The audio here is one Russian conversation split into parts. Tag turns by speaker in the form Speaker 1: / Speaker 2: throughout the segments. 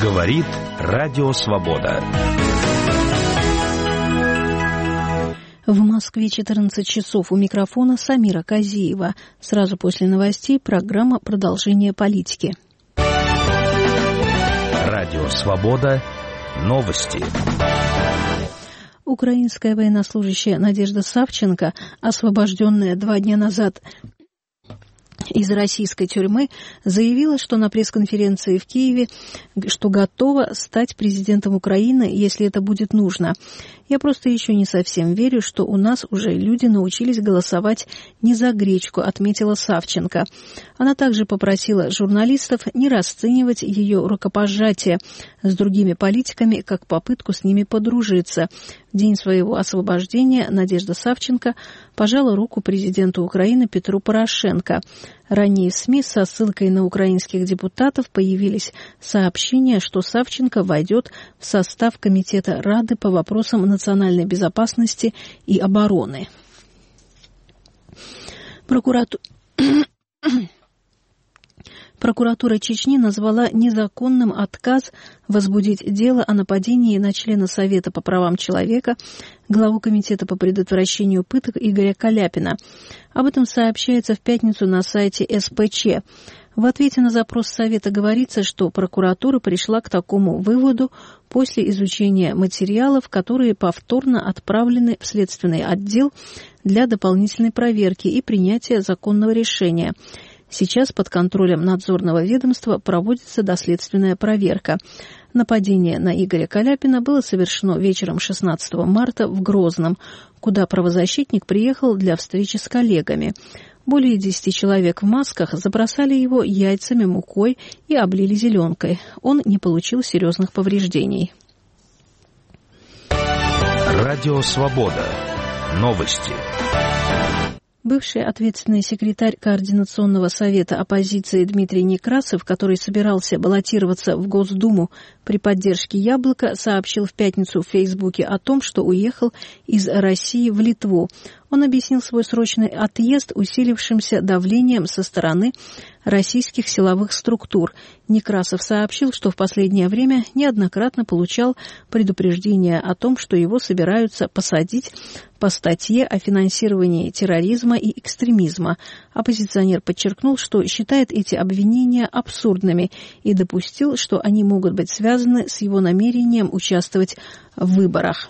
Speaker 1: Говорит Радио Свобода.
Speaker 2: В Москве 14 часов. У микрофона Самира Казиева. Сразу после новостей программа «Продолжение политики».
Speaker 1: Радио Свобода. Новости.
Speaker 2: Украинская военнослужащая Надежда Савченко, освобожденная 2 дня назад из российской тюрьмы, заявила, что на пресс-конференции в Киеве, что готова стать президентом Украины, если это будет нужно. «Я просто еще не совсем верю, что у нас уже люди научились голосовать не за гречку», отметила Савченко. Она также попросила журналистов не расценивать ее рукопожатие с другими политиками как попытку с ними подружиться. В день своего освобождения Надежда Савченко пожала руку президенту Украины Петру Порошенко. Ранее в СМИ со ссылкой на украинских депутатов появились сообщения, что Савченко войдет в состав Комитета Рады по вопросам национальной безопасности и обороны. Прокуратура Чечни назвала незаконным отказ возбудить дело о нападении на члена Совета по правам человека, главу Комитета по предотвращению пыток Игоря Каляпина. Об этом сообщается в пятницу на сайте СПЧ. В ответе на запрос Совета говорится, что прокуратура пришла к такому выводу после изучения материалов, которые повторно отправлены в Следственный отдел для дополнительной проверки и принятия законного решения. Сейчас под контролем надзорного ведомства проводится доследственная проверка. Нападение на Игоря Каляпина было совершено вечером 16 марта в Грозном, куда правозащитник приехал для встречи с коллегами. Более 10 человек в масках забросали его яйцами, мукой и облили зеленкой. Он не получил серьезных повреждений.
Speaker 1: Радио Свобода. Новости.
Speaker 2: Бывший ответственный секретарь Координационного совета оппозиции Дмитрий Некрасов, который собирался баллотироваться в Госдуму при поддержке «Яблока», сообщил в пятницу в Фейсбуке о том, что уехал из России в Литву. Он объяснил свой срочный отъезд усилившимся давлением со стороны российских силовых структур. Некрасов сообщил, что в последнее время неоднократно получал предупреждения о том, что его собираются посадить по статье о финансировании терроризма и экстремизма. Оппозиционер подчеркнул, что считает эти обвинения абсурдными и допустил, что они могут быть связаны с его намерением участвовать в выборах.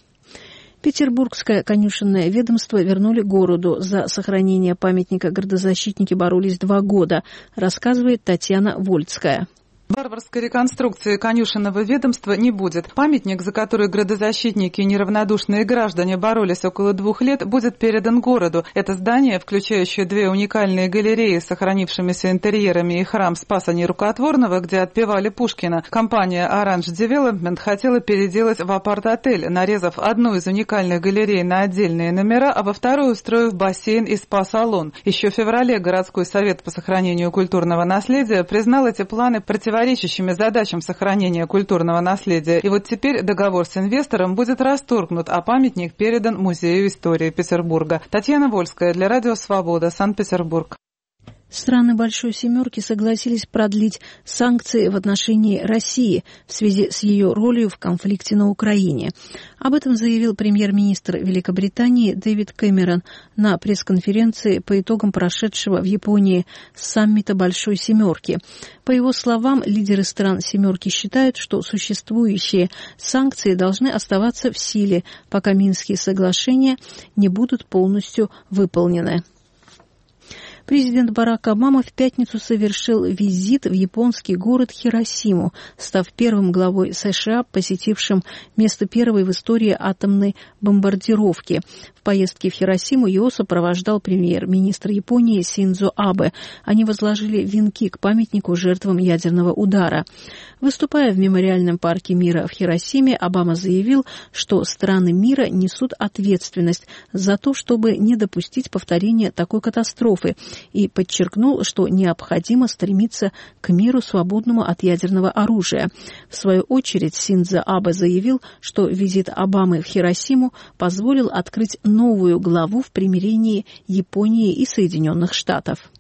Speaker 2: Петербургское конюшенное ведомство вернули городу. За сохранение памятника градозащитники боролись 2 года, рассказывает Татьяна Вольцкая.
Speaker 3: Варварской реконструкции конюшенного ведомства не будет. Памятник, за который градозащитники и неравнодушные граждане боролись около 2 лет, будет передан городу. Это здание, включающее 2 уникальные галереи с сохранившимися интерьерами и храм Спаса Нерукотворного, где отпевали Пушкина, компания Orange Development хотела переделать в апарт-отель, нарезав одну из уникальных галерей на отдельные номера, а во вторую устроив бассейн и спа-салон. Еще в феврале городской совет по сохранению культурного наследия признал эти планы противоречащими задачам сохранения культурного наследия. И вот теперь договор с инвестором будет расторгнут, а памятник передан Музею истории Петербурга. Татьяна Вольская для Радио Свобода, Санкт-Петербург.
Speaker 2: Страны Большой Семерки согласились продлить санкции в отношении России в связи с ее ролью в конфликте на Украине. Об этом заявил премьер-министр Великобритании Дэвид Кэмерон на пресс-конференции по итогам прошедшего в Японии саммита Большой Семерки. По его словам, лидеры стран Семерки считают, что существующие санкции должны оставаться в силе, пока Минские соглашения не будут полностью выполнены. Президент Барак Обама в пятницу совершил визит в японский город Хиросиму, став первым главой США, посетившим место первой в истории атомной бомбардировки. В поездке в Хиросиму его сопровождал премьер-министр Японии Синдзо Абе. Они возложили венки к памятнику жертвам ядерного удара. Выступая в мемориальном парке мира в Хиросиме, Обама заявил, что страны мира несут ответственность за то, чтобы не допустить повторения такой катастрофы, и подчеркнул, что необходимо стремиться к миру, свободному от ядерного оружия. В свою очередь Синдзо Абе заявил, что визит Обамы в Хиросиму позволил открыть новую главу в примирении Японии и Соединенных Штатов.